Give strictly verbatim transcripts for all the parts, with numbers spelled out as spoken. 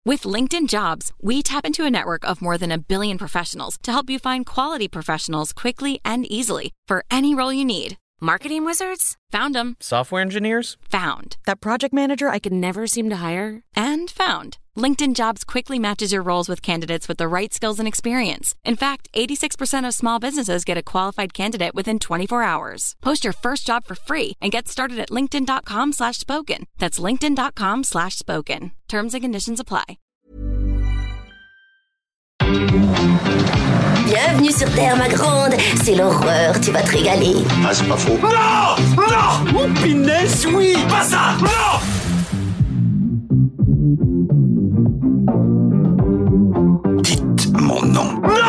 With LinkedIn Jobs, we tap into a network of more than a billion professionals to help you find quality professionals quickly and easily for any role you need. Marketing wizards? Found them. Software engineers? Found. That project manager I could never seem to hire? And found. LinkedIn Jobs quickly matches your roles with candidates with the right skills and experience. In fact, eighty-six percent of small businesses get a qualified candidate within twenty-four hours. Post your first job for free and get started at linkedin.com slash spoken. That's linkedin.com slash spoken. Terms and conditions apply. Bienvenue sur Terre, ma grande. C'est l'horreur, tu vas te régaler. Ah, c'est pas faux. Non! Non! Oh, Pinès, oui! Pas ça! Non! Dites mon nom. Non!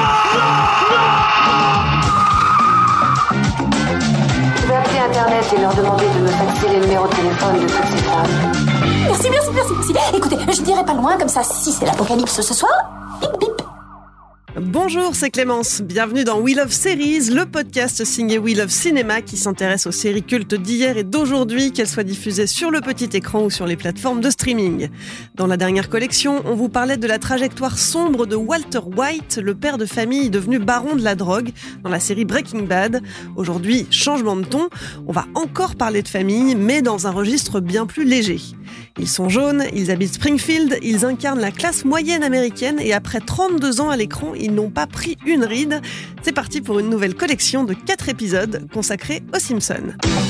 Je vais appeler Internet et leur demander de me faxer les numéros de téléphone de toutes ces femmes. Merci, merci, merci, merci. Écoutez, je dirai pas loin, comme ça, si c'est l'apocalypse ce soir, bip bip. Bonjour, c'est Clémence. Bienvenue dans We Love Series, le podcast signé We Love Cinéma qui s'intéresse aux séries cultes d'hier et d'aujourd'hui, qu'elles soient diffusées sur le petit écran ou sur les plateformes de streaming. Dans la dernière collection, on vous parlait de la trajectoire sombre de Walter White, le père de famille devenu baron de la drogue dans la série Breaking Bad. Aujourd'hui, changement de ton, on va encore parler de famille, mais dans un registre bien plus léger. Ils sont jaunes, ils habitent Springfield, ils incarnent la classe moyenne américaine et après trente-deux ans à l'écran, ils n'ont pas pris une ride. C'est parti pour une nouvelle collection de quatre épisodes consacrés aux Simpsons.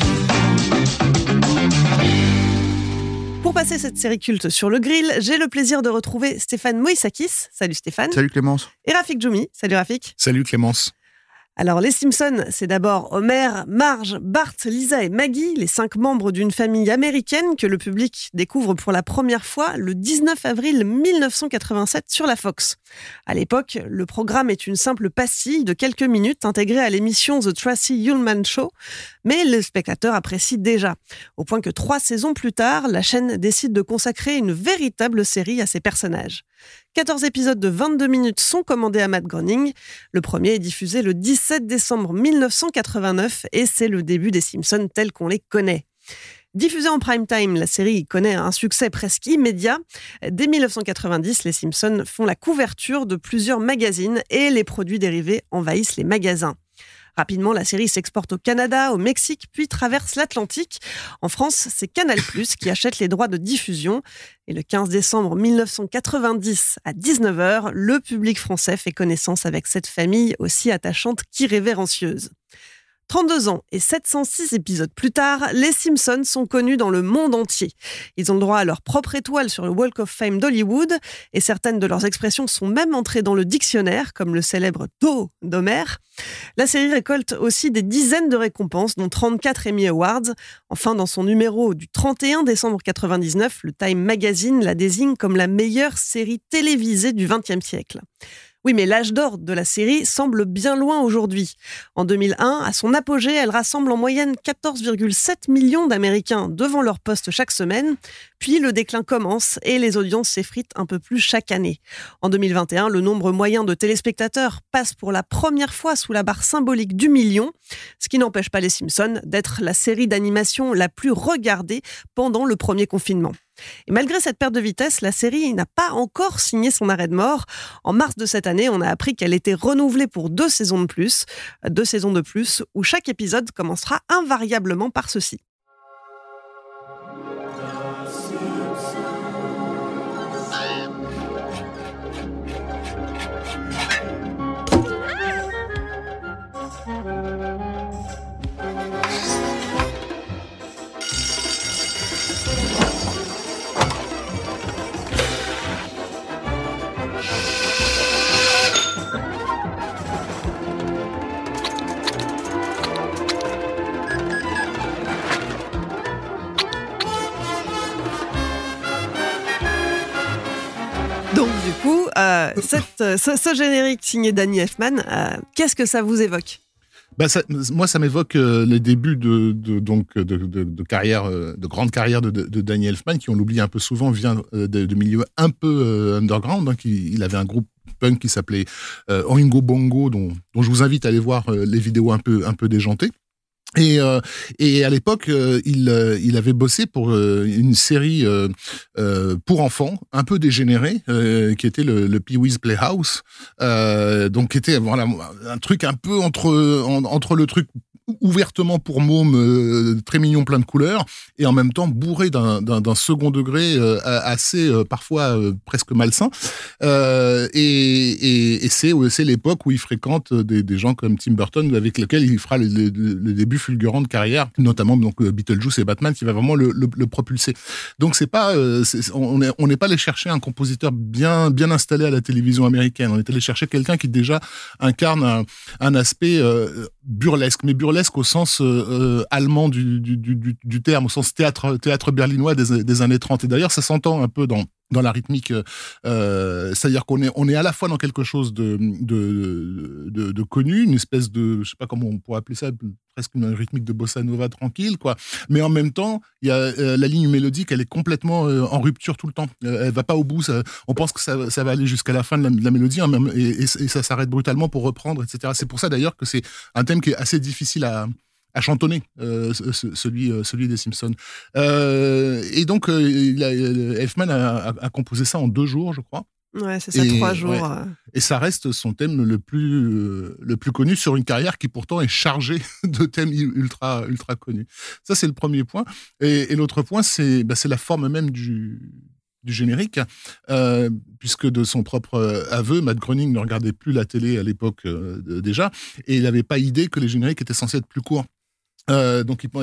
Pour passer cette série culte sur le grill, j'ai le plaisir de retrouver Stéphane Moïsakis. Salut Stéphane. Salut Clémence. Et Rafik Djoumi. Salut Rafik. Salut Clémence. Alors, les Simpsons, c'est d'abord Homer, Marge, Bart, Lisa et Maggie, les cinq membres d'une famille américaine que le public découvre pour la première fois le dix-neuf avril mille neuf cent quatre-vingt-sept sur la Fox. À l'époque, le programme est une simple pastille de quelques minutes intégrée à l'émission The Tracy Ullman Show, mais le spectateur apprécie déjà, au point que trois saisons plus tard, la chaîne décide de consacrer une véritable série à ses personnages. quatorze épisodes de vingt-deux minutes sont commandés à Matt Groening. Le premier est diffusé le dix-sept décembre mille neuf cent quatre-vingt-neuf et c'est le début des Simpsons tels qu'on les connaît. Diffusée en prime time, la série connaît un succès presque immédiat. Dès mille neuf cent quatre-vingt-dix, les Simpsons font la couverture de plusieurs magazines et les produits dérivés envahissent les magasins. Rapidement, la série s'exporte au Canada, au Mexique, puis traverse l'Atlantique. En France, c'est Canal plus, qui achète les droits de diffusion. Et le quinze décembre mille neuf cent quatre-vingt-dix, à dix-neuf heures, le public français fait connaissance avec cette famille aussi attachante qu'irrévérencieuse. trente-deux ans et sept cent six épisodes plus tard, les Simpsons sont connus dans le monde entier. Ils ont le droit à leur propre étoile sur le Walk of Fame d'Hollywood et certaines de leurs expressions sont même entrées dans le dictionnaire, comme le célèbre « dos » d'Homer. La série récolte aussi des dizaines de récompenses, dont trente-quatre Emmy Awards. Enfin, dans son numéro du trente et un décembre quatre-vingt-dix-neuf, le Time Magazine la désigne comme la meilleure série télévisée du vingtième siècle. Oui, mais l'âge d'or de la série semble bien loin aujourd'hui. En deux mille un, à son apogée, elle rassemble en moyenne quatorze virgule sept millions d'Américains devant leur poste chaque semaine. Puis le déclin commence et les audiences s'effritent un peu plus chaque année. En deux mille vingt et un, le nombre moyen de téléspectateurs passe pour la première fois sous la barre symbolique du million, ce qui n'empêche pas les Simpsons d'être la série d'animation la plus regardée pendant le premier confinement. Et malgré cette perte de vitesse, la série n'a pas encore signé son arrêt de mort. En mars de cette année, on a appris qu'elle était renouvelée pour deux saisons de plus, deux saisons de plus, où chaque épisode commencera invariablement par ceci. Donc du coup, euh, cette, ce, ce générique signé Danny Elfman, euh, qu'est-ce que ça vous évoque ? Bah ça, moi, ça m'évoque euh, les débuts de, de donc de, de, de carrière, euh, de grande carrière de, de, de Danny Elfman, qui on l'oublie un peu souvent, vient euh, de, de milieux un peu euh, underground. Donc il, il avait un groupe punk qui s'appelait euh, Oingo Bongo, dont, dont je vous invite à aller voir euh, les vidéos un peu un peu déjantées. Et, euh, et à l'époque, euh, il, euh, il avait bossé pour euh, une série euh, euh, pour enfants, un peu dégénérée, euh, qui était le, le Pee-wee's Playhouse, euh, donc qui était voilà un truc un peu entre en, entre le truc ouvertement pour mômes, euh, très mignon, plein de couleurs, et en même temps bourré d'un, d'un, d'un second degré euh, assez euh, parfois euh, presque malsain. Euh, et, et, et c'est, c'est l'époque où il fréquente des, des gens comme Tim Burton, avec lesquels il fera le, le, le début fulgurant de carrière, notamment donc Beetlejuice et Batman, qui va vraiment le, le, le propulser. Donc c'est pas, euh, c'est, on n'est on n'est pas allé chercher un compositeur bien bien installé à la télévision américaine. On est allé chercher quelqu'un qui déjà incarne un, un aspect euh, burlesque, mais burlesque au sens euh, allemand du, du, du, du terme, au sens théâtre, théâtre berlinois des, des années trente. Et d'ailleurs, ça s'entend un peu dans, dans la rythmique. Euh, c'est-à-dire qu'on est, on est à la fois dans quelque chose de, de, de, de connu, une espèce de, je sais pas comment on pourrait appeler ça, presque une rythmique de bossa nova tranquille, quoi. Mais en même temps, il y a euh, la ligne mélodique, elle est complètement euh, en rupture tout le temps. Euh, elle va pas au bout. Ça, on pense que ça, ça va aller jusqu'à la fin de la, de la mélodie, hein, même, et, et, et ça s'arrête brutalement pour reprendre, et cetera. C'est pour ça d'ailleurs que c'est un thème qui est assez difficile à à chantonner, euh, celui, celui des Simpsons. Euh, et donc, euh, il a, Elfman a, a, a composé ça en deux jours, je crois. Ouais, c'est ça, et, trois jours. Ouais. Et ça reste son thème le plus, euh, le plus connu sur une carrière qui pourtant est chargée de thèmes ultra, ultra connus. Ça, c'est le premier point. Et, et l'autre point, c'est, bah, c'est la forme même du, du générique, euh, puisque de son propre aveu, Matt Groening ne regardait plus la télé à l'époque euh, déjà, et il n'avait pas idée que les génériques étaient censés être plus courts. Euh, donc, il...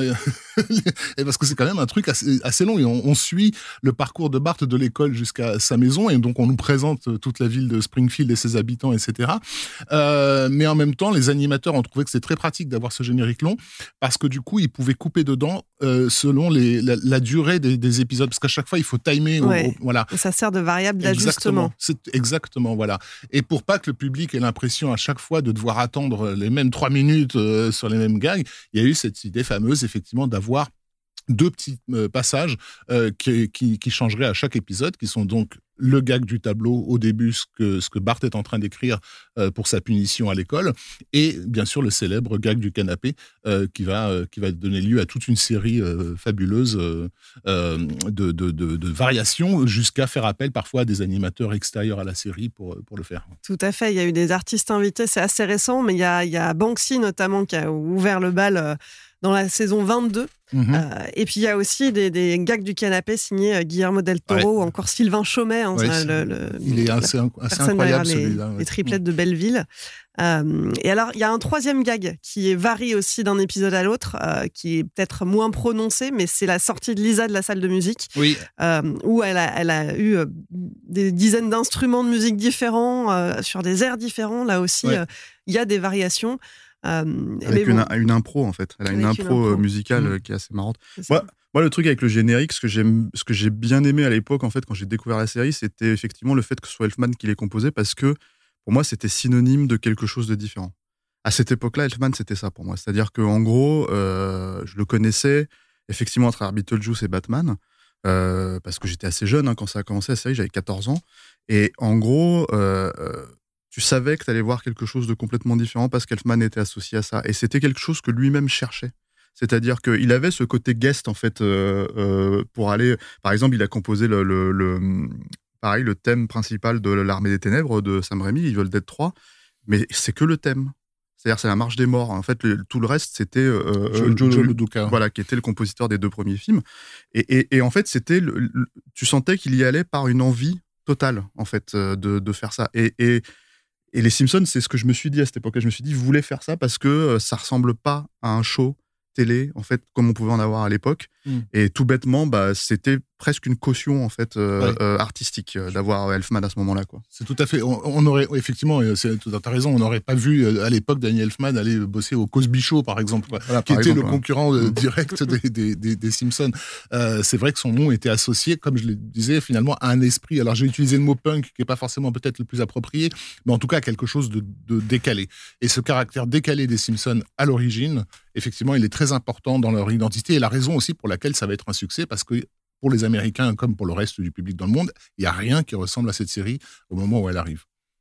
parce que c'est quand même un truc assez, assez long et on, on suit le parcours de Bart de l'école jusqu'à sa maison et donc on nous présente toute la ville de Springfield et ses habitants, et cetera. Euh, mais en même temps, les animateurs ont trouvé que c'était très pratique d'avoir ce générique long parce que du coup, ils pouvaient couper dedans euh, selon les, la, la durée des, des épisodes parce qu'à chaque fois, il faut timer. Ouais. Au, au, voilà. Et ça sert de variable d'ajustement. Exactement. C'est exactement, voilà. Et pour pas que le public ait l'impression à chaque fois de devoir attendre les mêmes trois minutes euh, sur les mêmes gags, il y a eu cette idée fameuse, effectivement, d'avoir deux petits euh, passages euh, qui, qui, qui changeraient à chaque épisode, qui sont donc le gag du tableau au début, ce que, ce que Bart est en train d'écrire euh, pour sa punition à l'école, et bien sûr le célèbre gag du canapé euh, qui, va, euh, qui va donner lieu à toute une série euh, fabuleuse euh, euh, de, de, de, de variations, jusqu'à faire appel parfois à des animateurs extérieurs à la série pour, pour le faire. Tout à fait, il y a eu des artistes invités, c'est assez récent, mais il y a, il y a Banksy notamment qui a ouvert le bal euh, dans la saison vingt-deux. Mmh. Euh, et puis il y a aussi des, des gags du canapé signés euh, Guillermo del Toro, ouais. Ou encore Sylvain Chomet. Hein, ouais, ça, le, le, il est assez, assez incroyable les, celui-là. Ouais. Les triplettes de Belleville. Euh, et alors il y a un troisième gag qui varie aussi d'un épisode à l'autre, euh, qui est peut-être moins prononcé, mais c'est la sortie de Lisa de la salle de musique, oui. euh, où elle a, elle a eu euh, des dizaines d'instruments de musique différents, euh, sur des airs différents. Là aussi, il ouais. euh, y a des variations. Euh, avec une, bon. une impro en fait, elle a avec une impro, une impro. musicale mmh. qui est assez marrante. Moi, moi, le truc avec le générique, ce que, j'aime, ce que j'ai bien aimé à l'époque en fait, quand j'ai découvert la série, c'était effectivement le fait que ce soit Elfman qui l'ait composé, parce que pour moi c'était synonyme de quelque chose de différent. À cette époque-là, Elfman c'était ça pour moi, c'est-à-dire qu'en gros, euh, je le connaissais effectivement à travers Beetlejuice et Batman, euh, parce que j'étais assez jeune hein, quand ça a commencé la série, j'avais quatorze ans, et en gros. Euh, Tu savais que tu allais voir quelque chose de complètement différent parce qu'Elfman était associé à ça. Et c'était quelque chose que lui-même cherchait. C'est-à-dire qu'il avait ce côté guest, en fait, euh, euh, pour aller... Par exemple, il a composé le, le, le, pareil, le thème principal de l'Armée des Ténèbres de Sam Raimi, Evil Dead trois, mais c'est que le thème. C'est-à-dire, c'est la marche des morts. En fait, le, tout le reste, c'était... Euh, Joe, Joe, Joe Luduca. Voilà, qui était le compositeur des deux premiers films. Et, et, et en fait, c'était... Le, le, tu sentais qu'il y allait par une envie totale, en fait, de, de faire ça. Et... et Et les Simpsons, c'est ce que je me suis dit à cette époque-là. Je me suis dit, vous voulez faire ça parce que euh, ça ressemble pas à un show télé, en fait, comme on pouvait en avoir à l'époque. Mm. Et tout bêtement, bah, c'était presque une caution, en fait, euh, ouais. euh, artistique euh, d'avoir Elfman à ce moment-là, quoi. C'est tout à fait. On, on aurait, effectivement, c'est, t'as raison, on n'aurait pas vu à l'époque Danny Elfman aller bosser au Cosby Show, par exemple, quoi, voilà, qui par était exemple, le ouais. concurrent euh, direct des, des, des, des Simpsons. Euh, c'est vrai que son nom était associé, comme je le disais, finalement, à un esprit. Alors, j'ai utilisé le mot punk, qui n'est pas forcément peut-être le plus approprié, mais en tout cas, quelque chose de, de décalé. Et ce caractère décalé des Simpsons, à l'origine, effectivement, il est très important dans leur identité et la raison aussi pour laquelle ça va être un succès, parce que pour les Américains, comme pour le reste du public dans le monde, il n'y a rien qui ressemble à cette série au moment où elle arrive.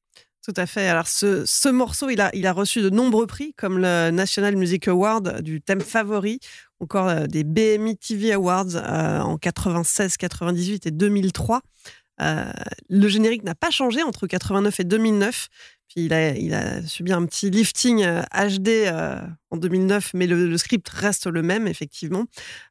Tout à fait. Alors, ce, ce morceau, il a, il a reçu de nombreux prix, comme le National Music Award du thème favori, encore euh, des B M I T V Awards euh, en quatre-vingt-seize, quatre-vingt-dix-huit et deux mille trois. Euh, le générique n'a pas changé entre quatre-vingt-neuf et deux mille neuf. Puis il a, il a subi un petit lifting euh, H D euh, en deux mille neuf, mais le, le script reste le même, effectivement.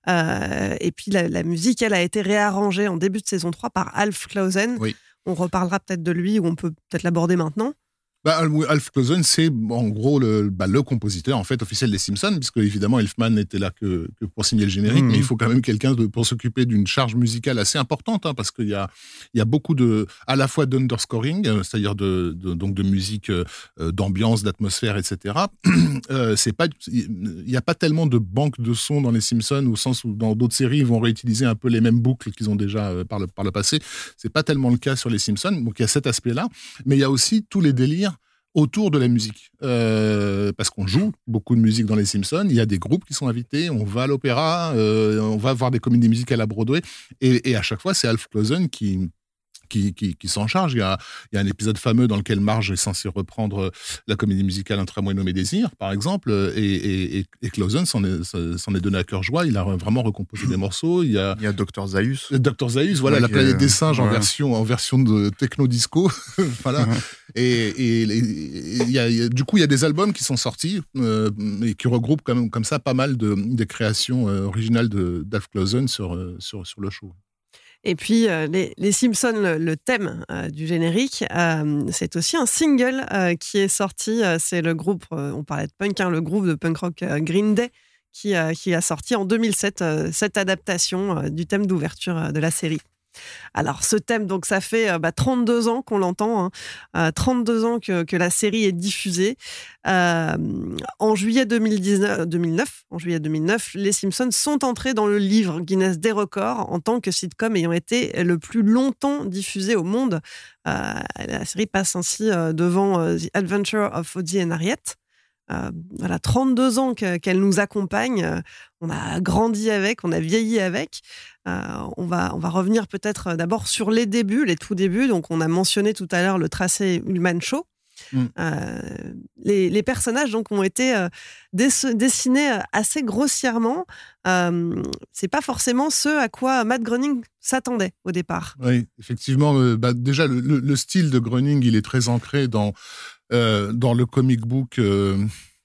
Euh, et puis la, la musique, elle a été réarrangée en début de saison trois par Alf Clausen. Oui. On reparlera peut-être de lui, ou on peut peut-être l'aborder maintenant. Bah, Alf Clausen, c'est en gros le, bah, le compositeur en fait officiel des Simpsons, puisque évidemment Elfman n'était là que, que pour signer le générique, mmh. mais il faut quand même quelqu'un de, pour s'occuper d'une charge musicale assez importante, hein, parce qu'il y a, il y a beaucoup de, à la fois d'underscoring, euh, c'est-à-dire de, de, donc de musique euh, d'ambiance, d'atmosphère, et cetera. euh, c'est pas, il n'y a pas tellement de banque de sons dans les Simpsons, au sens où dans d'autres séries ils vont réutiliser un peu les mêmes boucles qu'ils ont déjà euh, par, le, par le passé. C'est pas tellement le cas sur les Simpsons, donc il y a cet aspect-là, mais il y a aussi tous les délires autour de la musique, euh, parce qu'on joue beaucoup de musique dans les Simpsons, il y a des groupes qui sont invités, on va à l'opéra, euh, on va voir des comédies musicales à Broadway, et, et à chaque fois c'est Alf Clausen qui... Qui, qui, qui s'en charge. Il y, a, il y a un épisode fameux dans lequel Marge est censée reprendre la comédie musicale Un tramway nommé Désir, par exemple, et, et, et Clausen s'en est, s'en est donné à cœur joie. Il a vraiment recomposé des morceaux. Il y a, il y a Docteur Zaius. Docteur Zaius, voilà, ouais, la planète des singes ouais. en, version, en version de techno-disco. Voilà. Et, et, et, et il y a, il y a, du coup, il y a des albums qui sont sortis euh, et qui regroupent comme, comme ça pas mal de, des créations euh, originales de, d'Alf Clausen sur, euh, sur, sur le show. Et puis, euh, les, les Simpsons, le, le thème euh, du générique, euh, c'est aussi un single euh, qui est sorti. Euh, c'est le groupe, euh, on parlait de punk, hein, le groupe de punk rock euh, Green Day, qui, euh, qui a sorti en deux mille sept euh, cette adaptation euh, du thème d'ouverture euh, de la série. Alors, ce thème, donc, ça fait euh, bah, trente-deux ans qu'on l'entend, hein, euh, trente-deux ans que, que la série est diffusée. Euh, en juillet deux mille dix-neuf, deux mille neuf, en juillet deux mille neuf, les Simpsons sont entrés dans le livre Guinness des records en tant que sitcom ayant été le plus longtemps diffusé au monde. Euh, la série passe ainsi euh, devant euh, The Adventure of Ozzie and Harriet. Euh, voilà, trente-deux ans que, qu'elle nous accompagne. Euh, on a grandi avec, on a vieilli avec. Euh, on, va, on va revenir peut-être d'abord sur les débuts, les tout débuts. Donc, on a mentionné tout à l'heure le Tracey Ullman Show. Mm. Euh, les, les personnages donc, ont été euh, dess- dessinés assez grossièrement. Euh, c'est pas forcément ce à quoi Matt Groening s'attendait au départ. Oui, effectivement. Euh, bah, déjà, le, le, le style de Groening, il est très ancré dans... Euh, dans le comic book, euh,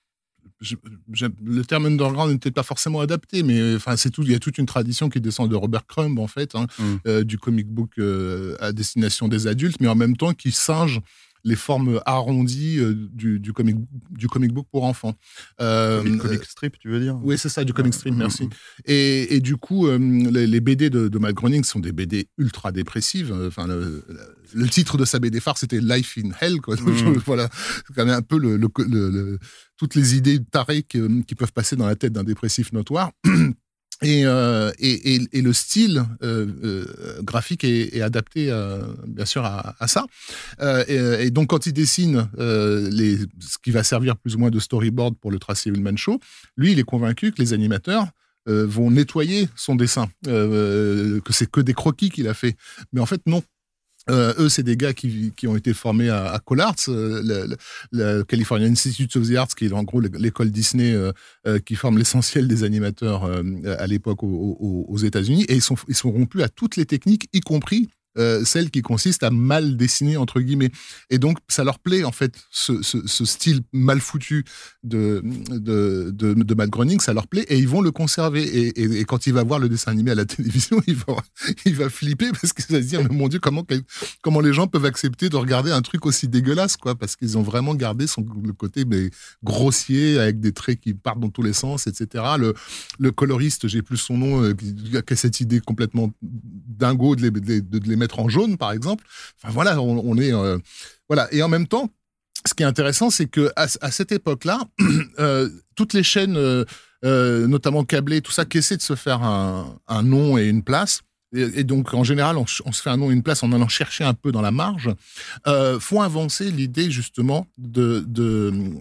je, je, le terme underground n'était pas forcément adapté, mais enfin c'est tout. Il y a toute une tradition qui descend de Robert Crumb en fait, hein, mm. euh, du comic book euh, à destination des adultes, mais en même temps qui singe les formes arrondies euh, du, du, comic, du comic book pour enfants. Euh, comic, comic strip, tu veux dire ? Oui, c'est ça, du comic strip, merci. Mmh. Et, et du coup, euh, les, les B D de, de Matt Groening sont des B D ultra dépressives. Enfin, le, le titre de sa B D phare, c'était Life in Hell, quoi. Mmh. Voilà, c'est quand même un peu le, le, le, le, toutes les idées tarées qui, qui peuvent passer dans la tête d'un dépressif notoire. Et, euh, et, et, et le style euh, euh, graphique est, est adapté, euh, bien sûr, à, à ça. Euh, et, et donc, quand il dessine euh, les, ce qui va servir plus ou moins de storyboard pour le Tracey Ullman Show, lui, il est convaincu que les animateurs euh, vont nettoyer son dessin, euh, que c'est que des croquis qu'il a fait. Mais en fait, non. Euh, eux, c'est des gars qui, qui ont été formés à, à CalArts, euh, le, le California Institute of the Arts, qui est en gros l'école Disney euh, euh, qui forme l'essentiel des animateurs euh, à l'époque aux, aux, aux États-Unis. Et ils sont, ils sont rompus à toutes les techniques, y compris euh, celle qui consiste à mal dessiner, entre guillemets. Et donc, ça leur plaît, en fait, ce, ce, ce style mal foutu de, de, de, de Matt Groening, ça leur plaît, et ils vont le conserver. Et, et, et quand il va voir le dessin animé à la télévision, il va, il va flipper, parce qu'il va se dire, mais mon Dieu, comment, comment les gens peuvent accepter de regarder un truc aussi dégueulasse, quoi, parce qu'ils ont vraiment gardé son, le côté mais, grossier, avec des traits qui partent dans tous les sens, et cetera. Le, le coloriste, j'ai plus son nom, euh, qui a cette idée complètement dingo de les, de, de les mettre en jaune, par exemple. Enfin, voilà, on, on est... Euh, voilà. Et en même temps, ce qui est intéressant, c'est qu'à à cette époque-là, euh, toutes les chaînes, euh, euh, notamment câblées, tout ça, qui essaient de se faire un, un nom et une place, et, et donc, en général, on, on se fait un nom et une place en allant chercher un peu dans la marge, euh, font avancer l'idée, justement, de... de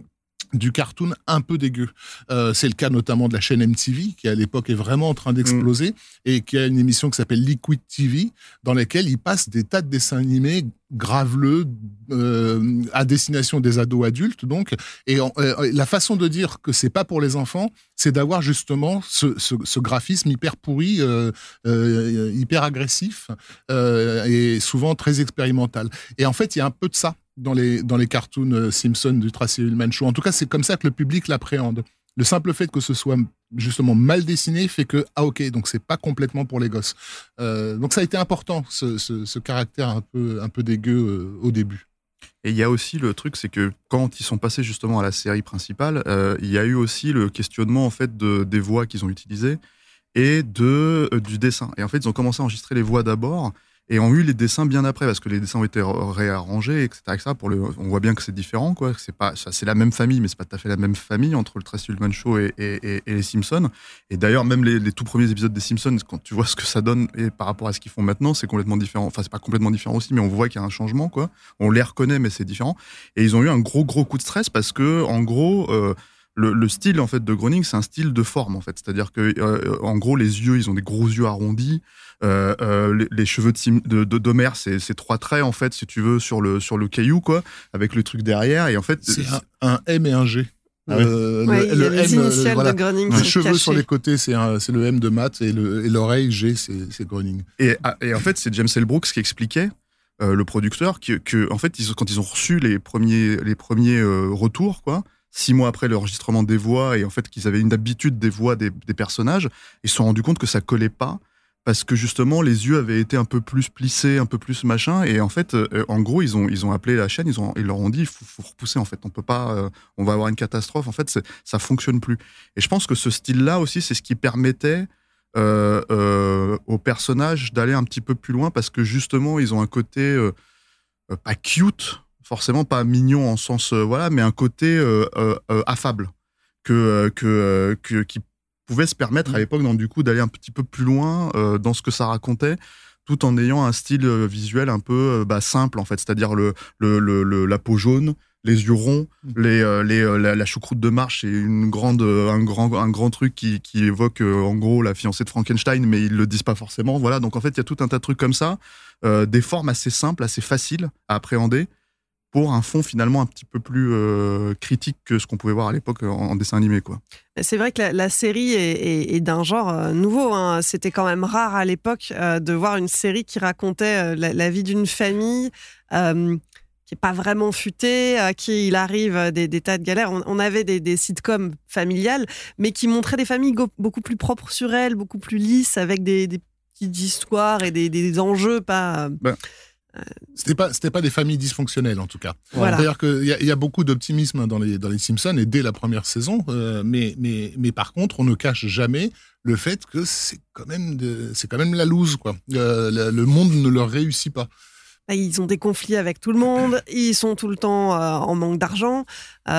du cartoon un peu dégueu. Euh, c'est le cas notamment de la chaîne M T V, qui à l'époque est vraiment en train d'exploser, mmh. et qui a une émission qui s'appelle Liquid T V, dans laquelle ils passent des tas de dessins animés graveleux euh, à destination des ados adultes. Donc, et euh, la façon de dire que c'est pas pour les enfants, c'est d'avoir justement ce, ce, ce graphisme hyper pourri, euh, euh, hyper agressif, euh, et souvent très expérimental. Et en fait, il y a un peu de ça dans les, dans les cartoons Simpsons du Tracey Ullman Show. En tout cas, c'est comme ça que le public l'appréhende. Le simple fait que ce soit justement mal dessiné fait que, ah ok, donc c'est pas complètement pour les gosses. Euh, donc ça a été important, ce, ce, ce caractère un peu, un peu dégueu euh, au début. Et il y a aussi le truc, c'est que quand ils sont passés justement à la série principale, euh, il y a eu aussi le questionnement en fait de, des voix qu'ils ont utilisées et de, euh, du dessin. Et en fait, ils ont commencé à enregistrer les voix d'abord, et ont eu les dessins bien après, parce que les dessins ont été réarrangés, et cetera, et cetera. Pour le, on voit bien que c'est différent, quoi. C'est pas, c'est la même famille, mais c'est pas tout à fait la même famille entre le Tracey Ullman Show et, et, et, et les Simpsons. Et d'ailleurs, même les, les tout premiers épisodes des Simpsons, quand tu vois ce que ça donne et par rapport à ce qu'ils font maintenant, c'est complètement différent. Enfin, c'est pas complètement différent aussi, mais on voit qu'il y a un changement, quoi. On les reconnaît, mais c'est différent. Et ils ont eu un gros, gros coup de stress parce que, en gros, euh, Le, le style en fait de Groening, c'est un style de forme en fait, c'est-à-dire que euh, en gros les yeux, ils ont des gros yeux arrondis, euh, euh, les, les cheveux de, Sim, de, de d'Homer, c'est, c'est trois traits en fait, si tu veux, sur le sur le caillou quoi, avec le truc derrière, et en fait c'est un, un M et un G. Ah oui. euh, ouais, le, le M, initiales voilà. de Groening. Les cheveux cachés sur les côtés, c'est, un, c'est le M de Matt, et, le, et l'oreille G, c'est, c'est Groening. Et, et en fait, c'est James L. Brooks qui expliquait. Euh, le producteur, que, que en fait, ils, quand ils ont reçu les premiers les premiers euh, retours quoi. Six mois après l'enregistrement des voix, et en fait qu'ils avaient une habitude des voix des, des personnages, ils se sont rendus compte que ça collait pas, parce que justement les yeux avaient été un peu plus plissés, un peu plus machin, et en fait, euh, en gros, ils ont, ils ont appelé la chaîne, ils, ont, ils leur ont dit, il faut, faut repousser, en fait, on peut pas, euh, on va avoir une catastrophe, en fait, c'est, ça fonctionne plus. Et je pense que ce style-là aussi, c'est ce qui permettait euh, euh, aux personnages d'aller un petit peu plus loin, parce que justement, ils ont un côté euh, euh, pas cute, forcément pas mignon en sens euh, voilà, mais un côté euh, euh, euh, affable que euh, que, euh, que qui pouvait se permettre à l'époque, donc, du coup, d'aller un petit peu plus loin euh, dans ce que ça racontait, tout en ayant un style euh, visuel un peu euh, bah, simple en fait, c'est-à-dire le, le, le, le la peau jaune, les yeux ronds, les, euh, les, euh, la, la choucroute de marche, c'est une grande, euh, un, grand, un grand truc qui, qui évoque euh, en gros la fiancée de Frankenstein, mais ils le disent pas forcément. Voilà, donc en fait, il y a tout un tas de trucs comme ça, euh, des formes assez simples, assez faciles à appréhender, pour un fond finalement un petit peu plus euh, critique que ce qu'on pouvait voir à l'époque en, en dessin animé, quoi. C'est vrai que la, la série est, est, est d'un genre euh, nouveau, hein. C'était quand même rare à l'époque euh, de voir une série qui racontait euh, la, la vie d'une famille euh, qui n'est pas vraiment futée, à qui il arrive des, des tas de galères. On, on avait des, des sitcoms familiales, mais qui montraient des familles go- beaucoup plus propres sur elles, beaucoup plus lisses, avec des, des petites histoires et des, des enjeux pas... Euh, ben. C'était pas, c'était pas des familles dysfonctionnelles, en tout cas. Voilà. D'ailleurs, qu'il y, y a beaucoup d'optimisme dans les, dans les Simpsons, et dès la première saison, euh, mais, mais, mais par contre, on ne cache jamais le fait que c'est quand même, de, c'est quand même la loose, quoi. Euh, le, le monde ne leur réussit pas. Ils ont des conflits avec tout le monde, ils sont tout le temps euh, en manque d'argent,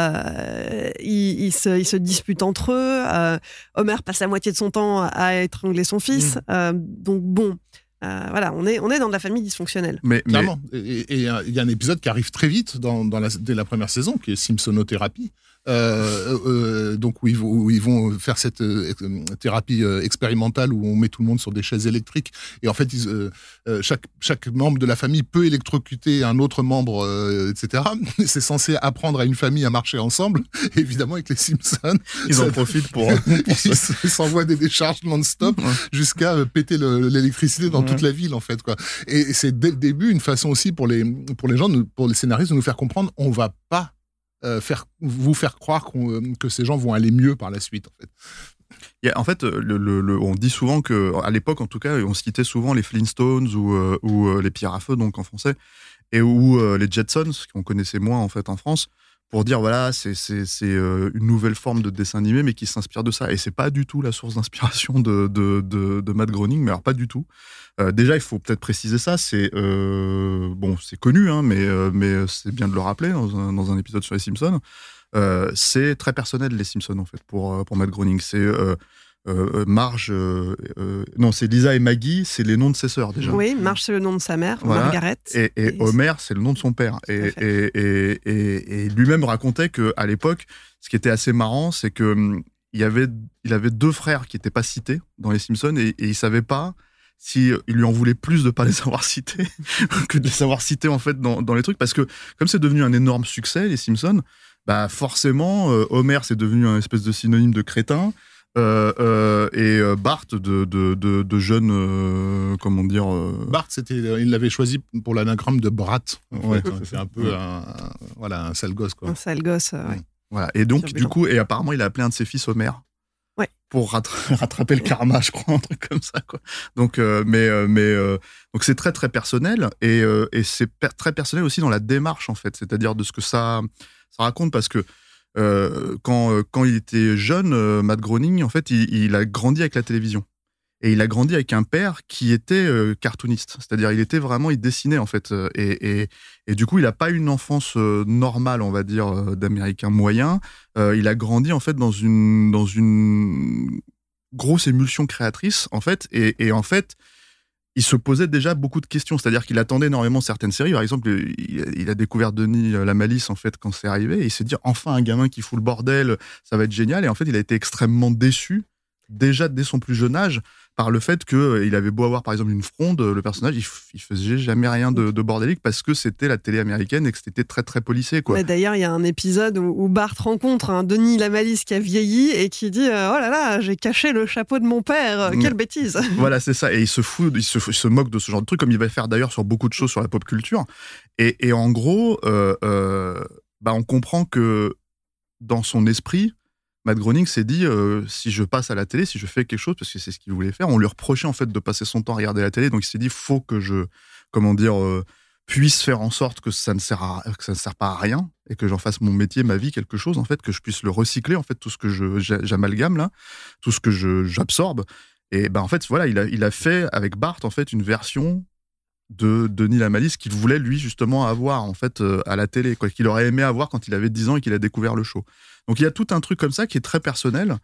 euh, ils, ils, se, ils se disputent entre eux, euh, Homer passe la moitié de son temps à étrangler son fils, mmh. euh, donc bon... Euh, voilà, on est, on est dans de la famille dysfonctionnelle. Mais, Clairement. Mais... Et il y a un épisode qui arrive très vite dans, dans la, dès la première saison, qui est Simpsonothérapie. Euh, euh, donc où ils, vont, où ils vont faire cette euh, thérapie euh, expérimentale où on met tout le monde sur des chaises électriques, et en fait ils, euh, euh, chaque, chaque membre de la famille peut électrocuter un autre membre, euh, et cetera. C'est censé apprendre à une famille à marcher ensemble. Et évidemment avec les Simpsons, ils ça, en profitent pour, pour ils s'envoient des décharges non-stop, ouais, jusqu'à euh, péter le, l'électricité dans, ouais, toute la ville, en fait, quoi. Et c'est dès le début une façon aussi pour les, pour les gens, pour les scénaristes, de nous faire comprendre on va pas Euh, faire, vous faire croire qu'on, euh, que ces gens vont aller mieux par la suite, en fait. Il y a, en fait, le, le, le, on dit souvent qu'à l'époque, en tout cas, on citait souvent les Flintstones ou, euh, ou euh, les Pierres à Feu, donc en français, et ou euh, les Jetsons, qu'on connaissait moins en fait en France, pour dire voilà, c'est, c'est, c'est euh, une nouvelle forme de dessin animé, mais qui s'inspire de ça. Et c'est pas du tout la source d'inspiration de, de, de, de Matt Groening, mais alors pas du tout. Euh, déjà, il faut peut-être préciser ça. C'est euh, bon, c'est connu, hein, mais euh, mais c'est bien de le rappeler dans un, dans un épisode sur les Simpsons. Euh, c'est très personnel les Simpsons en fait pour pour Matt Groening. C'est euh, euh, Marge, euh, euh, non, c'est Lisa et Maggie, c'est les noms de ses sœurs déjà. Oui, Marge, c'est le nom de sa mère, voilà. Margaret. Et, et, et Homer, c'est le nom de son père. Et, et, et, et, et lui-même racontait qu'à l'époque, ce qui était assez marrant, c'est qu'il y avait, il avait deux frères qui n'étaient pas cités dans les Simpsons et, et il ne savait pas si il lui en voulait plus de pas les avoir cités que de les avoir cités en fait dans, dans les trucs, parce que comme c'est devenu un énorme succès, les Simpsons, bah forcément, euh, Homer c'est devenu un espèce de synonyme de crétin. Euh, euh, et Bart de, de, de, de jeune, euh, comment dire... Euh... Bart, c'était, il l'avait choisi pour l'anagramme de Brat. Ouais, fait, c'est un peu ouais. un, un, voilà, un sale gosse. Quoi. Un sale gosse, euh, ouais. Voilà. Et donc, du coup, et apparemment, il a appelé un de ses fils Homer. Ouais. Pour rattra- rattraper le karma, je crois, un truc comme ça, quoi. Donc, euh, mais, euh, mais, euh, donc c'est très, très personnel. Et, euh, et c'est per- très personnel aussi dans la démarche, en fait. C'est-à-dire de ce que ça, ça raconte, parce que Euh, quand, euh, quand il était jeune, euh, Matt Groening, en fait, il, il a grandi avec la télévision. Et il a grandi avec un père qui était euh, cartooniste. C'est-à-dire, il était vraiment, il dessinait, en fait. Et, et, et du coup, il n'a pas eu une enfance euh, normale, on va dire, euh, d'Américain moyen. Euh, il a grandi, en fait, dans une, dans une grosse émulsion créatrice, en fait. Et, et en fait, il se posait déjà beaucoup de questions, c'est-à-dire qu'il attendait énormément certaines séries. Par exemple, il, il a découvert Denis la Malice en fait quand c'est arrivé, et il s'est dit enfin un gamin qui fout le bordel, ça va être génial. Et en fait, il a été extrêmement déçu déjà dès son plus jeune âge par le fait qu'il avait beau avoir par exemple une fronde, le personnage il, f- il faisait jamais rien de, de bordélique parce que c'était la télé américaine et que c'était très très policé, quoi. Mais d'ailleurs, il y a un épisode où, où Bart rencontre un Denis la Malice qui a vieilli et qui dit euh, oh là là, j'ai caché le chapeau de mon père, quelle bêtise. Voilà, c'est ça. Et il se fout, il se, il se moque de ce genre de truc, comme il va faire d'ailleurs sur beaucoup de choses sur la pop culture. Et, et en gros, euh, euh, bah on comprend que dans son esprit, Matt Groening s'est dit euh, si je passe à la télé, si je fais quelque chose, parce que c'est ce qu'il voulait faire, on lui reprochait en fait de passer son temps à regarder la télé, donc il s'est dit faut que je, comment dire, euh, puisse faire en sorte que ça ne sert à, que ça ne sert pas à rien et que j'en fasse mon métier, ma vie, quelque chose en fait, que je puisse le recycler en fait, tout ce que je j'amalgame là, tout ce que je j'absorbe. Et ben en fait voilà, il a il a fait avec Bart en fait une version de Denis la Malice qu'il voulait lui justement avoir en fait euh, à la télé, quoi, qu'il aurait aimé avoir quand il avait dix ans et qu'il a découvert le show. Donc il y a tout un truc comme ça qui est très personnel.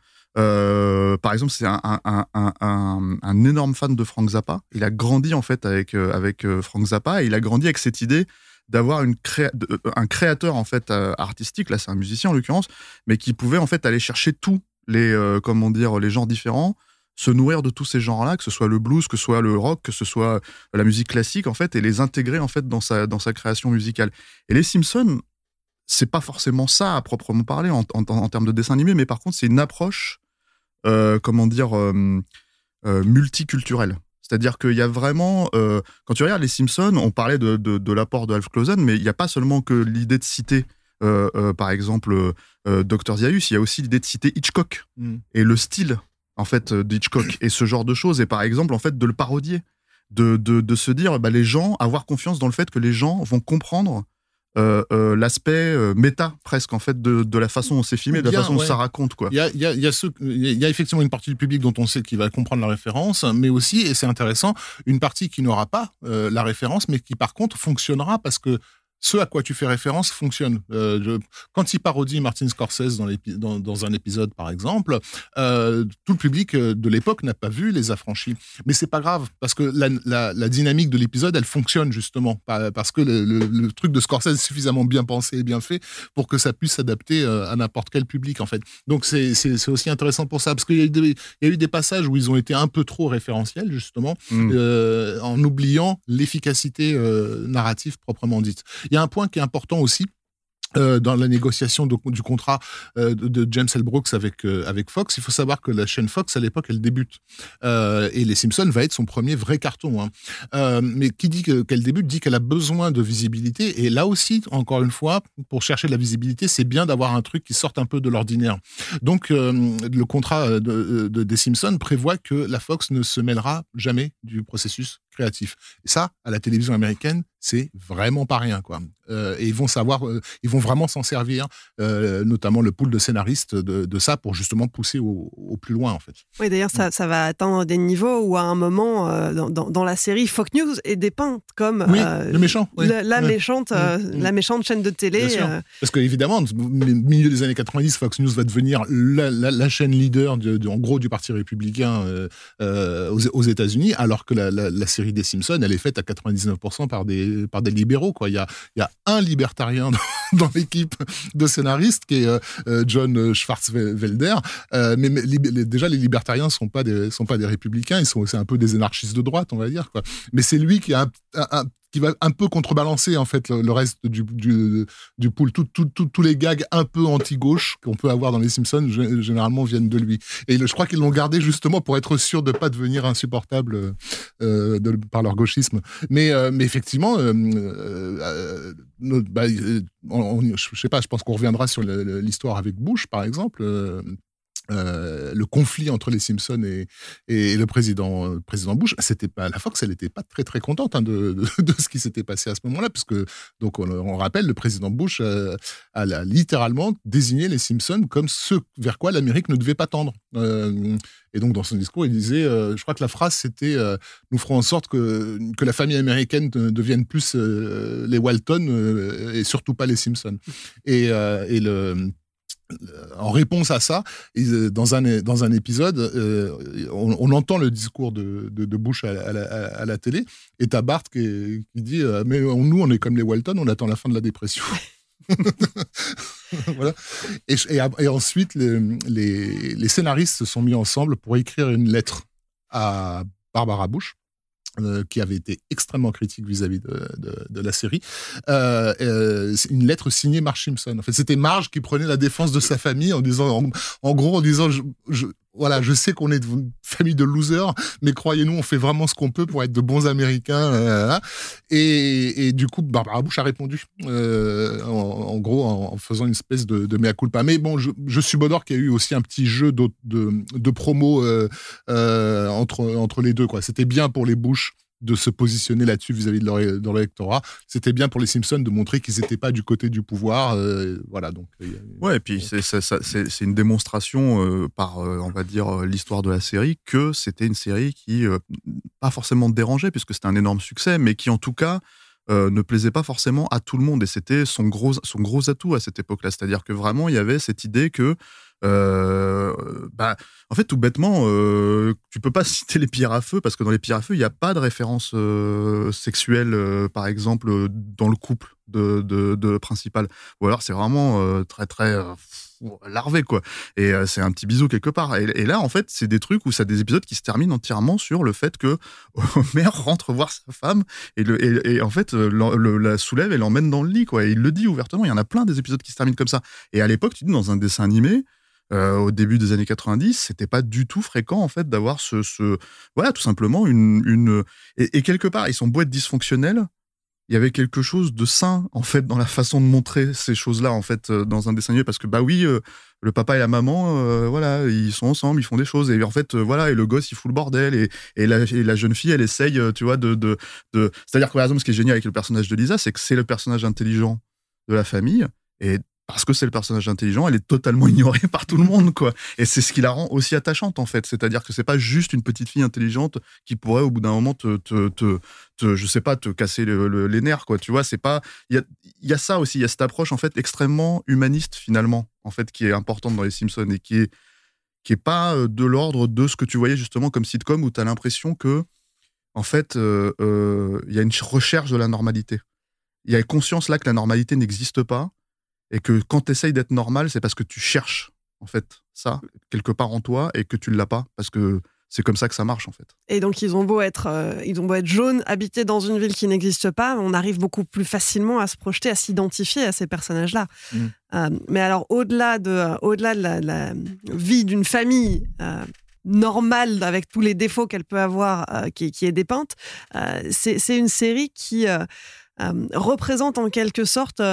Euh, par exemple, c'est un, un, un, un, un énorme fan de Frank Zappa. Il a grandi en fait avec euh, avec euh, Frank Zappa et il a grandi avec cette idée d'avoir une créa- de, euh, un créateur en fait euh, artistique. Là, c'est un musicien en l'occurrence, mais qui pouvait en fait aller chercher tous les euh, comment dire les genres différents, se nourrir de tous ces genres-là, que ce soit le blues, que ce soit le rock, que ce soit la musique classique en fait, et les intégrer en fait dans sa dans sa création musicale. Et les Simpsons, c'est pas forcément ça à proprement parler en, en, en termes de dessin animé, mais par contre c'est une approche, euh, comment dire, euh, euh, multiculturelle. C'est-à-dire qu'il y a vraiment, euh, quand tu regardes les Simpsons, on parlait de, de, de l'apport de Alf Clausen, mais il n'y a pas seulement que l'idée de citer, euh, euh, par exemple, euh, docteur Zaius, il y a aussi l'idée de citer Hitchcock mm. et le style en fait d'Hitchcock et ce genre de choses, et par exemple en fait de le parodier, de, de, de se dire bah, les gens, avoir confiance dans le fait que les gens vont comprendre Euh, euh, l'aspect euh, méta presque en fait de, de la façon dont c'est filmé, de la façon ouais. dont ça raconte, quoi. Il y a, il y a, il y a ce, il y a effectivement une partie du public dont on sait qu'il va comprendre la référence, mais aussi, et c'est intéressant, une partie qui n'aura pas euh, la référence, mais qui par contre fonctionnera parce que ce à quoi tu fais référence fonctionne. Euh, je, quand il parodie Martin Scorsese dans, dans, dans un épisode, par exemple, euh, tout le public de l'époque n'a pas vu Les Affranchis. Mais c'est pas grave, parce que la, la, la dynamique de l'épisode, elle fonctionne justement, parce que le, le, le truc de Scorsese est suffisamment bien pensé et bien fait pour que ça puisse s'adapter à n'importe quel public, en fait. Donc c'est, c'est, c'est aussi intéressant pour ça, parce qu'il y a, eu des, il y a eu des passages où ils ont été un peu trop référentiels, justement, mmh. euh, en oubliant l'efficacité euh, narrative proprement dite. Il y a un point qui est important aussi euh, dans la négociation de, du contrat euh, de, de James L. Brooks avec, euh, avec Fox. Il faut savoir que la chaîne Fox, à l'époque, elle débute. Euh, et Les Simpsons va être son premier vrai carton. Hein. Euh, mais qui dit que, qu'elle débute, dit qu'elle a besoin de visibilité. Et là aussi, encore une fois, pour chercher de la visibilité, c'est bien d'avoir un truc qui sorte un peu de l'ordinaire. Donc, euh, le contrat de, de, des Simpsons prévoit que la Fox ne se mêlera jamais du processus créatif. Et ça, à la télévision américaine, c'est vraiment pas rien, quoi. Euh, et ils vont savoir, euh, ils vont vraiment s'en servir, euh, notamment le pool de scénaristes de, de ça pour justement pousser au, au plus loin, en fait. Oui, d'ailleurs, ça, ça va atteindre des niveaux où, à un moment, euh, dans, dans, dans la série, Fox News est dépeinte comme oui, euh, le méchant, oui. la, la, ouais. méchante, euh, mmh. la méchante chaîne de télé. Euh... Parce qu'évidemment, au milieu des années quatre-vingt-dix, Fox News va devenir la, la, la chaîne leader, de, de, en gros, du Parti républicain euh, euh, aux, aux États-Unis, alors que la, la, la série des Simpsons, elle est faite à quatre-vingt-dix-neuf pour cent par des, par des libéraux, quoi. Il y a, il y a un libertarien dans, dans l'équipe de scénaristes qui est euh, John Schwartzwelder. Euh, mais, mais li, déjà, les libertariens ne sont pas des, sont pas des républicains, ils sont c'est un peu des anarchistes de droite, on va dire, quoi. Mais c'est lui qui a un, un, un qui va un peu contrebalancer en fait le, le reste du, du, du pool. Tous tout, tout, tout les gags un peu anti-gauche qu'on peut avoir dans les Simpsons, généralement viennent de lui. Et le, je crois qu'ils l'ont gardé justement pour être sûr de ne pas devenir insupportable euh, de, par leur gauchisme. Mais, euh, mais effectivement, euh, euh, euh, bah, on, on, je sais pas, je pense qu'on reviendra sur le, l'histoire avec Bush, par exemple. Euh, Euh, le conflit entre les Simpsons et, et le président, le président Bush, c'était pas, la Fox, elle n'était pas très très contente hein, de, de, de ce qui s'était passé à ce moment-là, parce que donc on, on rappelle, le président Bush euh, a, a littéralement désigné les Simpsons comme ce vers quoi l'Amérique ne devait pas tendre. Euh, et donc dans son discours, il disait, euh, je crois que la phrase c'était euh, nous ferons en sorte que que la famille américaine devienne plus euh, les Walton euh, et surtout pas les Simpsons. Et, euh, et le en réponse à ça, dans un, dans un épisode, euh, on, on entend le discours de, de, de Bush à, à, la, à la télé, et t'as Bart qui, qui dit euh, « Mais nous, on est comme les Walton, on attend la fin de la dépression. » Voilà. Et, et, et ensuite, les, les, les scénaristes se sont mis ensemble pour écrire une lettre à Barbara Bush, Euh, qui avait été extrêmement critique vis-à-vis de, de, de la série, euh, euh, une lettre signée Marge Simpson. En fait, c'était Marge qui prenait la défense de sa famille en disant, en, en gros, en disant, je, je, voilà, je sais qu'on est une famille de losers, mais croyez-nous, on fait vraiment ce qu'on peut pour être de bons Américains. Là, là. Et, et du coup, Barbara Bush a répondu, euh, en, en gros, en, en faisant une espèce de, de mea culpa. Mais bon, je, je subodore qu'il y a eu aussi un petit jeu de, de, de promo euh, euh, entre, entre les deux, quoi. C'était bien pour les Bush de se positionner là-dessus vis-à-vis de leur, de leur électorat. C'était bien pour les Simpsons de montrer qu'ils n'étaient pas du côté du pouvoir. Euh, voilà, donc. Euh, ouais, et puis c'est, c'est, c'est, c'est une démonstration euh, par, euh, on va dire, l'histoire de la série que c'était une série qui, euh, pas forcément dérangeait, puisque c'était un énorme succès, mais qui en tout cas euh, ne plaisait pas forcément à tout le monde. Et c'était son gros, son gros atout à cette époque-là. C'est-à-dire que vraiment, il y avait cette idée que Euh, bah, en fait, tout bêtement, euh, tu peux pas citer les pierres à feu parce que dans les pierres à feu, il n'y a pas de référence euh, sexuelle, euh, par exemple, dans le couple de, de, de principal. Ou alors, c'est vraiment euh, très, très euh, larvé, quoi. Et euh, c'est un petit bisou quelque part. Et, et là, en fait, c'est des trucs où ça des épisodes qui se terminent entièrement sur le fait que Homer rentre voir sa femme et, le, et, et en fait, le, le, la soulève et l'emmène dans le lit, quoi. Et il le dit ouvertement. Il y en a plein des épisodes qui se terminent comme ça. Et à l'époque, tu dis, dans un dessin animé, Euh, au début des années quatre-vingt-dix, c'était pas du tout fréquent en fait d'avoir ce, ce voilà tout simplement une une et, et quelque part ils sont beaux être dysfonctionnels, il y avait quelque chose de sain en fait dans la façon de montrer ces choses-là en fait euh, dans un dessin animé parce que bah oui euh, le papa et la maman euh, voilà ils sont ensemble, ils font des choses et en fait euh, voilà et le gosse il fout le bordel et et la, et la jeune fille elle essaye euh, tu vois de de de c'est-à-dire que par exemple ce qui est génial avec le personnage de Lisa c'est que c'est le personnage intelligent de la famille et parce que c'est le personnage intelligent, elle est totalement ignorée par tout le monde, quoi. Et c'est ce qui la rend aussi attachante, en fait. C'est-à-dire que c'est pas juste une petite fille intelligente qui pourrait, au bout d'un moment, te, te, te, te je sais pas, te casser le, le, les nerfs, quoi. Tu vois, c'est pas, il y a, il y a ça aussi, il y a cette approche, en fait, extrêmement humaniste, finalement, en fait, qui est importante dans les Simpsons et qui est, qui est pas de l'ordre de ce que tu voyais, justement, comme sitcom où t'as l'impression que, en fait, euh, euh, il y a une recherche de la normalité. Il y a conscience là que la normalité n'existe pas. Et que quand tu essayes d'être normal, c'est parce que tu cherches, en fait, ça, quelque part en toi, et que tu ne l'as pas, parce que c'est comme ça que ça marche, en fait. Et donc, ils ont beau être, euh, ils ont beau être jaunes, habités dans une ville qui n'existe pas, on arrive beaucoup plus facilement à se projeter, à s'identifier à ces personnages-là. Mmh. Euh, mais alors, au-delà de, euh, au-delà de la, de la vie d'une famille euh, normale, avec tous les défauts qu'elle peut avoir, euh, qui, qui est dépeinte, euh, c'est, c'est une série qui euh, euh, représente en quelque sorte... Euh,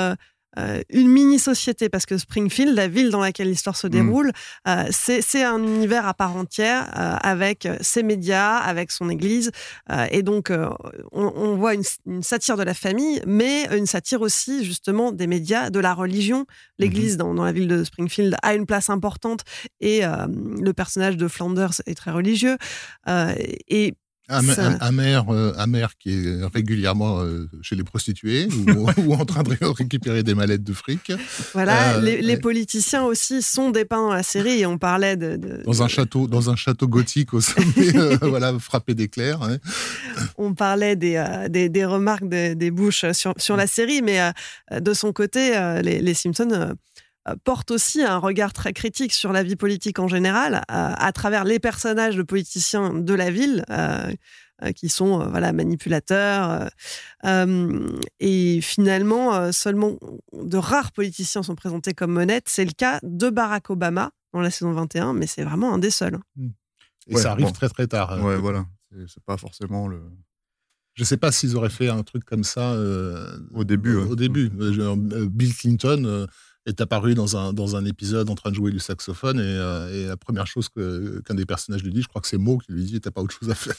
euh, une mini-société, parce que Springfield, la ville dans laquelle l'histoire se déroule, mmh. euh, c'est, c'est un univers à part entière, euh, avec ses médias, avec son église, euh, et donc euh, on, on voit une, une satire de la famille, mais une satire aussi justement des médias, de la religion. L'église mmh. dans, dans la ville de Springfield a une place importante, et euh, le personnage de Flanders est très religieux, euh, et Un, un, un, maire, euh, un maire qui est régulièrement euh, chez les prostituées ou, ou en train de récupérer des mallettes de fric. Voilà, euh, les, les ouais. politiciens aussi sont dépeints dans la série, et on parlait de... de dans, de... Un château, dans un château gothique au sommet, euh, voilà, frappé d'éclairs. Hein. On parlait des, euh, des, des remarques de, des Bush sur, sur la série, mais euh, de son côté, euh, les, les Simpsons... Euh, porte aussi un regard très critique sur la vie politique en général, euh, à travers les personnages de politiciens de la ville, euh, euh, qui sont euh, voilà, manipulateurs. Euh, euh, et finalement, euh, seulement de rares politiciens sont présentés comme honnêtes. C'est le cas de Barack Obama dans la saison vingt et un, mais c'est vraiment un des seuls. Et ouais, ça arrive bon. très très tard. Ouais, voilà. C'est, c'est pas forcément le... Je ne sais pas s'ils auraient fait un truc comme ça euh, au début. Au, ouais. au début. Euh, Bill Clinton... Euh, est apparu dans un, dans un épisode en train de jouer du saxophone, et, euh, et la première chose que, qu'un des personnages lui dit, je crois que c'est Mo qui lui dit « t'as pas autre chose à faire ?»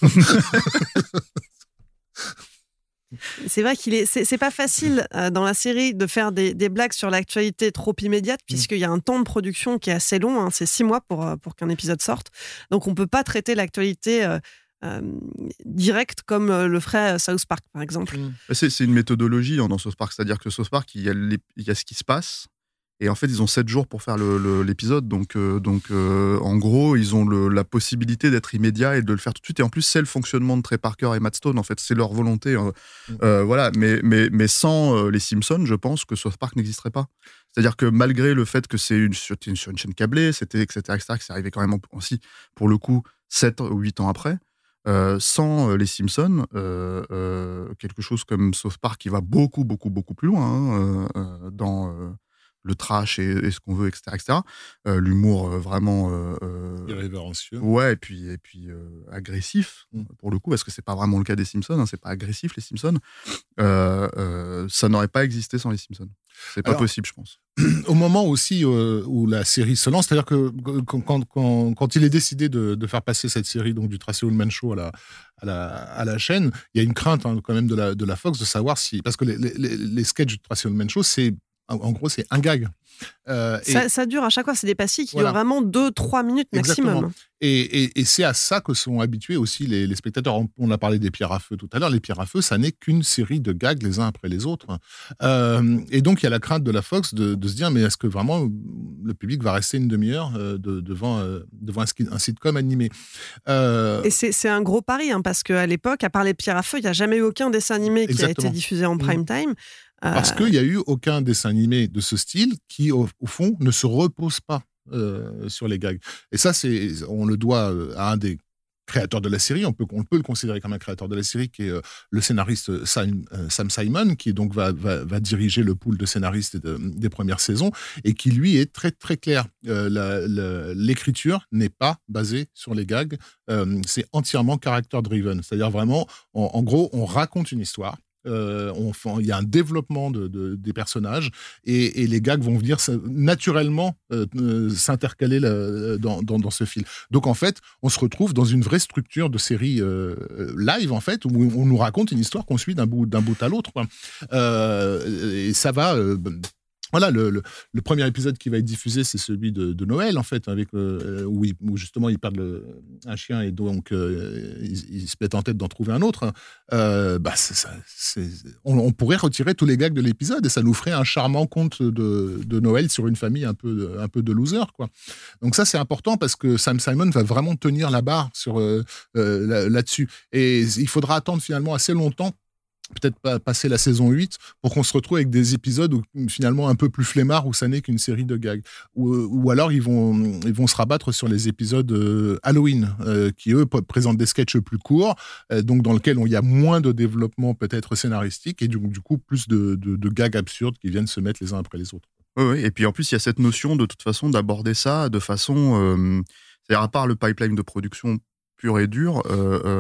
C'est vrai qu'il est, c'est, c'est pas facile euh, dans la série de faire des, des blagues sur l'actualité trop immédiate, puisqu'il y a un temps de production qui est assez long, hein, c'est six mois pour, pour qu'un épisode sorte, donc on peut pas traiter l'actualité euh, Euh, direct comme euh, le ferait South Park par exemple. C'est, c'est une méthodologie hein, dans South Park, c'est-à-dire que South Park il y a, les, il y a ce qui se passe, et en fait ils ont sept jours pour faire le, le, l'épisode, donc, euh, donc euh, en gros ils ont le, la possibilité d'être immédiat et de le faire tout de suite, et en plus c'est le fonctionnement de Trey Parker et Matt Stone, en fait c'est leur volonté, euh, mm. euh, voilà, mais, mais, mais sans euh, les Simpsons je pense que South Park n'existerait pas. C'est-à-dire que malgré le fait que c'est une, sur une, sur une chaîne câblée, c'était et cetera et cetera, que c'est arrivé quand même aussi pour le coup sept ou huit ans après, Euh, sans euh, les Simpsons, euh, euh, quelque chose comme South Park qui va beaucoup, beaucoup, beaucoup plus loin hein, euh, dans euh, le trash et, et ce qu'on veut, et cetera, et cetera. Euh, l'humour euh, vraiment euh, irrévérencieux. Ouais, et puis, et puis euh, agressif mm. pour le coup, parce que c'est pas vraiment le cas des Simpsons, hein, c'est pas agressif les Simpsons. Euh, euh, ça n'aurait pas existé sans les Simpsons. C'est pas Alors, possible, je pense. Au moment aussi euh, où la série se lance, c'est-à-dire que quand, quand, quand, quand il est décidé de, de faire passer cette série donc du Tracey Ullman Show à la, à la, à la chaîne, il y a une crainte hein, quand même de la, de la Fox de savoir si... Parce que les, les, les sketchs du Tracey Ullman Show, c'est, en gros, c'est un gag. Euh, ça, et... ça dure à chaque fois, c'est des pastilles qui voilà. durent vraiment deux trois minutes maximum. Exactement. Et, et, et c'est à ça que sont habitués aussi les, les spectateurs. On, on a parlé des pierres à feu tout à l'heure. Les pierres à feu, ça n'est qu'une série de gags les uns après les autres. Euh, et donc, il y a la crainte de la Fox de, de se dire, mais est-ce que vraiment le public va rester une demi-heure euh, de, devant, euh, devant un, un sitcom animé euh... Et c'est, c'est un gros pari, hein, parce qu'à l'époque, à part les pierres à feu, il n'y a jamais eu aucun dessin animé qui Exactement. a été diffusé en prime time. Parce qu'il n'y a eu aucun dessin animé de ce style qui, au, au fond, ne se repose pas euh, sur les gags. Et ça, c'est, on le doit à un des créateur de la série, on peut, on peut le considérer comme un créateur de la série, qui est euh, le scénariste Sam, euh, Sam Simon, qui donc va, va, va diriger le pool de scénaristes de, des premières saisons, et qui lui est très très clair. Euh, la, la, l'écriture n'est pas basée sur les gags, euh, c'est entièrement character driven, c'est-à-dire vraiment, en, en gros, on raconte une histoire. Euh, on, il y a un développement de, de, des personnages et, et les gags vont venir naturellement euh, euh, s'intercaler là, dans, dans, dans ce fil. Donc en fait, on se retrouve dans une vraie structure de série euh, live en fait, où on nous raconte une histoire qu'on suit d'un bout, d'un bout à l'autre. Euh, et ça va... Euh, Voilà, le, le, le premier épisode qui va être diffusé, c'est celui de, de Noël, en fait, avec, euh, où, il, où justement ils perdent le, un chien et donc euh, ils, ils se mettent en tête d'en trouver un autre. Euh, bah, c'est, ça, c'est, on, on pourrait retirer tous les gags de l'épisode et ça nous ferait un charmant conte de, de Noël sur une famille un peu de, un peu de losers, quoi. Donc ça, c'est important parce que Sam Simon va vraiment tenir la barre sur, euh, euh, là, là-dessus. Et il faudra attendre finalement assez longtemps, peut-être pas passer la saison huit, pour qu'on se retrouve avec des épisodes où, finalement un peu plus flemmards, où ça n'est qu'une série de gags. Ou, ou alors ils vont, ils vont se rabattre sur les épisodes euh, Halloween, euh, qui eux présentent des sketchs plus courts, euh, donc dans lesquels il y a moins de développement peut-être scénaristique, et du, du coup plus de, de, de gags absurdes qui viennent se mettre les uns après les autres. Oui, oui, et puis en plus il y a cette notion de toute façon d'aborder ça de façon... Euh, c'est-à-dire à part le pipeline de production pur et dur... Euh, euh,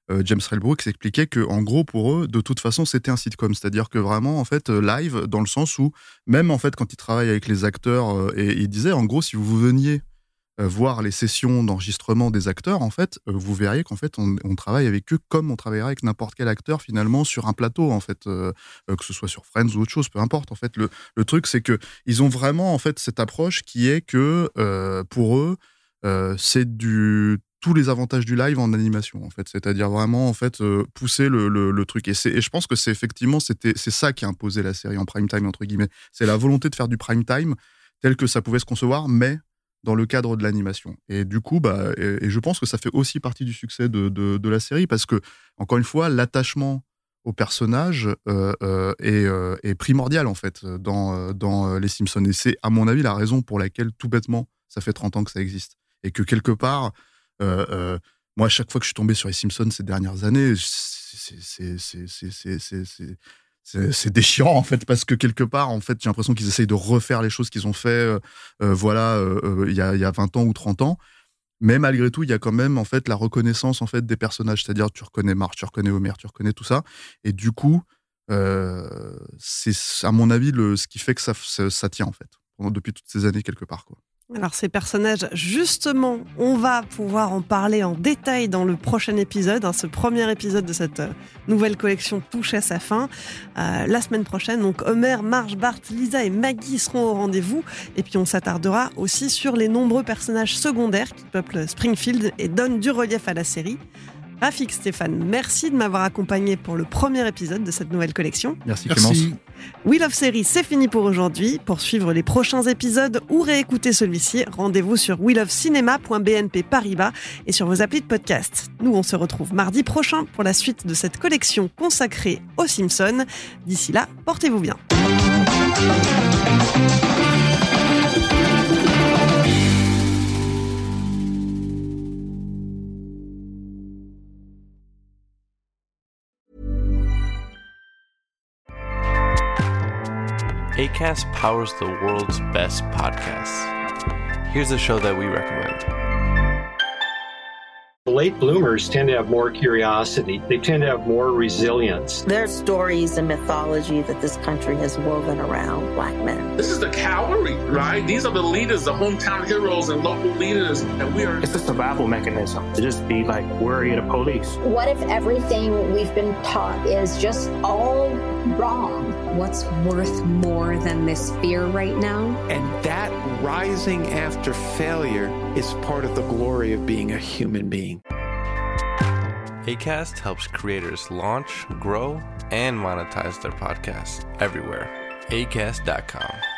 euh, James L. Brooks expliquait que, en gros, pour eux, de toute façon, c'était un sitcom. C'est-à-dire que vraiment, en fait, live, dans le sens où, même en fait, quand ils travaillent avec les acteurs, euh, et il disait, en gros, si vous veniez euh, voir les sessions d'enregistrement des acteurs, en fait, euh, vous verriez qu'en fait, on, on travaille avec eux comme on travaillerait avec n'importe quel acteur, finalement, sur un plateau, en fait, euh, euh, que ce soit sur Friends ou autre chose, peu importe. En fait, le, le truc, c'est que ils ont vraiment, en fait, cette approche qui est que, euh, pour eux, euh, c'est du tous les avantages du live en animation, en fait, c'est-à-dire vraiment, en fait, euh, pousser le, le, le truc. Et, c'est, et je pense que c'est effectivement, c'était, c'est ça qui a imposé la série en prime time, entre guillemets. C'est la volonté de faire du prime time tel que ça pouvait se concevoir, mais dans le cadre de l'animation. Et du coup, bah, et, et je pense que ça fait aussi partie du succès de, de, de la série, parce que, encore une fois, l'attachement au personnage euh, euh, est, euh, est primordial, en fait, dans, dans Les Simpsons. Et c'est, à mon avis, la raison pour laquelle, tout bêtement, ça fait trente ans que ça existe. Et que, quelque part, euh, euh, moi, à chaque fois que je suis tombé sur Les Simpsons ces dernières années, c'est, c'est, c'est, c'est, c'est, c'est, c'est C'est, c'est déchirant, en fait, parce que quelque part, en fait, j'ai l'impression qu'ils essayent de refaire les choses qu'ils ont fait, euh, euh, voilà, euh, euh, il y a, il y a vingt ans ou trente ans. Mais malgré tout, il y a quand même, en fait, la reconnaissance, en fait, des personnages. C'est-à-dire, tu reconnais Marge, tu reconnais Homer, tu reconnais tout ça. Et du coup, euh, c'est, à mon avis, le, ce qui fait que ça, ça, ça tient, en fait, depuis toutes ces années, quelque part, quoi. Alors ces personnages, justement, on va pouvoir en parler en détail dans le prochain épisode. Hein, ce premier épisode de cette euh, nouvelle collection touche à sa fin. Euh, la semaine prochaine, donc Homer, Marge, Bart, Lisa et Maggie seront au rendez-vous. Et puis on s'attardera aussi sur les nombreux personnages secondaires qui peuplent Springfield et donnent du relief à la série. Rafik, Stéphane, merci de m'avoir accompagné pour le premier épisode de cette nouvelle collection. Merci Clémence. Merci. Wheel of Series, c'est fini pour aujourd'hui. Pour suivre les prochains épisodes ou réécouter celui-ci, rendez-vous sur wheel of cinema point b n p paribas et sur vos applis de podcast. Nous, on se retrouve mardi prochain pour la suite de cette collection consacrée aux Simpsons. D'ici là, portez-vous bien. Acast powers the world's best podcasts. Here's a show that we recommend. Late bloomers tend to have more curiosity. They tend to have more resilience. There's stories and mythology that this country has woven around Black men. This is the cavalry, right? These are the leaders, the hometown heroes and local leaders. And we are... It's a survival mechanism to just be like worried of the police. What if everything we've been taught is just all wrong? What's worth more than this fear right now? And that rising after failure is part of the glory of being a human being. Acast helps creators launch, grow, and monetize their podcasts everywhere. acast dot com.